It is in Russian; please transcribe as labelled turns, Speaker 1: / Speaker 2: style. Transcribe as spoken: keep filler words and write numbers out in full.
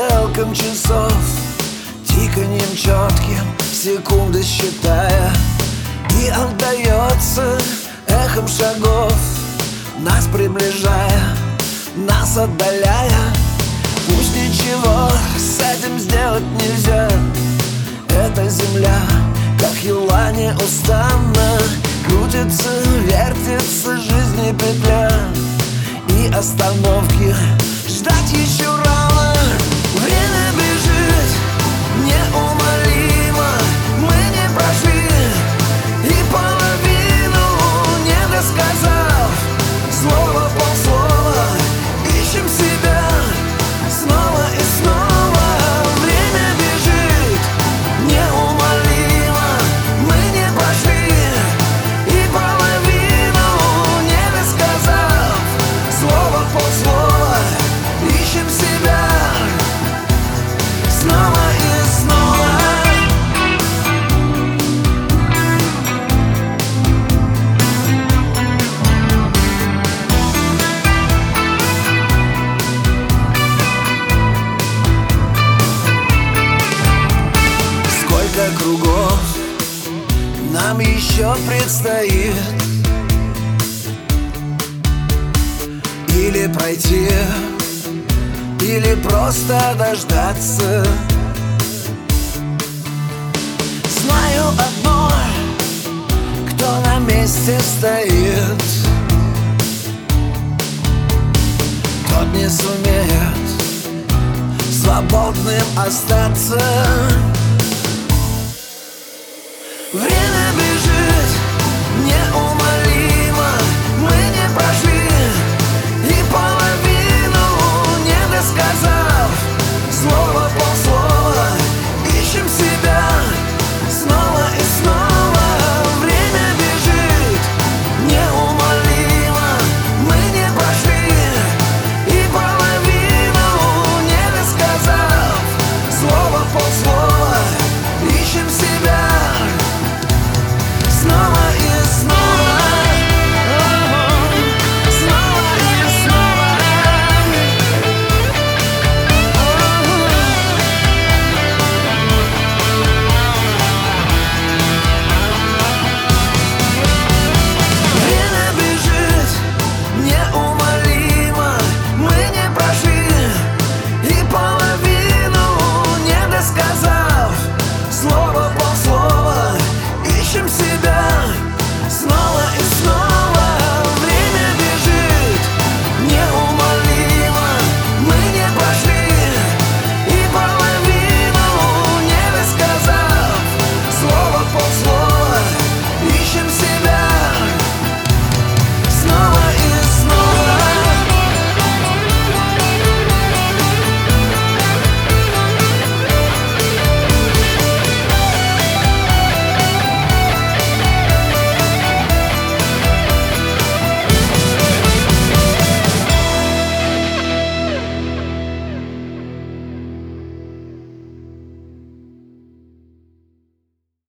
Speaker 1: стрелкам часов, тиканьем четким, секунды считая, и отдается эхом шагов, нас приближая, нас отдаляя. Пусть ничего с этим сделать нельзя, эта земля, как юла, неустанно крутится, вертится жизни петля, и остановки ждать еще рано. Время бежит неумолимо, мы не прошли и половину, не досказав слово полслова, ищем себя снова и снова. Время бежит неумолимо, мы не прошли и половину, не досказав слово полслова, ищем себя снова и снова. Сколько кругов нам еще предстоит, или пройти, или просто дождаться. Знаю одно, кто на месте стоит, тот не сумеет свободным остаться.